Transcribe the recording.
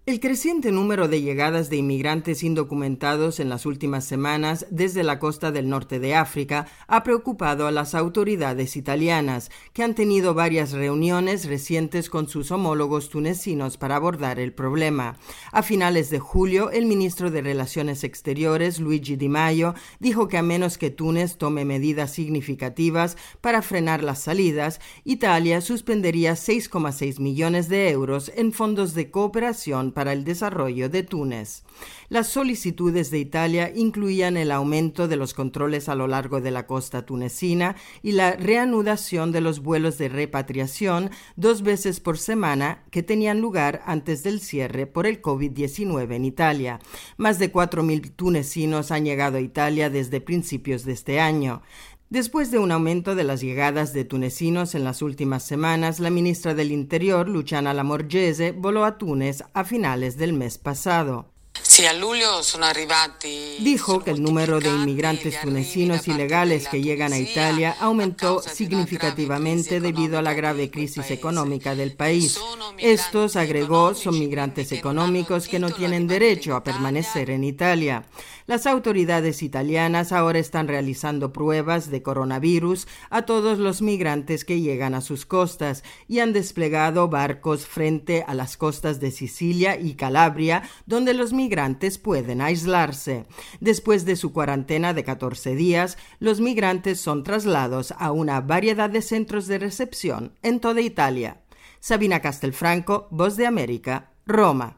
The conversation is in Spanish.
El creciente número de llegadas de inmigrantes indocumentados en las últimas semanas desde la costa del norte de África ha preocupado a las autoridades italianas, que han tenido varias reuniones recientes con sus homólogos tunecinos para abordar el problema. A finales de julio, el ministro de Relaciones Exteriores, Luigi Di Maio, dijo que a menos que Túnez tome medidas significativas para frenar las salidas, Italia suspendería 6,6 millones de euros en fondos de cooperación para el desarrollo de Túnez. Las solicitudes de Italia incluían el aumento de los controles a lo largo de la costa tunecina y la reanudación de los vuelos de repatriación 2 veces por semana que tenían lugar antes del cierre por el COVID-19 en Italia. Más de 4.000 tunecinos han llegado a Italia desde principios de este año. Después de un aumento de las llegadas de tunecinos en las últimas semanas, la ministra del Interior, Luciana Lamorgese, voló a Túnez a finales del mes pasado. Dijo que el número de inmigrantes tunecinos ilegales que llegan a Italia aumentó significativamente debido a la grave crisis económica del país. Estos, agregó, son migrantes económicos que no tienen derecho a permanecer en Italia. Las autoridades italianas ahora están realizando pruebas de coronavirus a todos los migrantes que llegan a sus costas y han desplegado barcos frente a las costas de Sicilia y Calabria, donde los migrantes pueden aislarse. Después de su cuarentena de 14 días, los migrantes son trasladados a una variedad de centros de recepción en toda Italia. Sabina Castelfranco, Voz de América, Roma.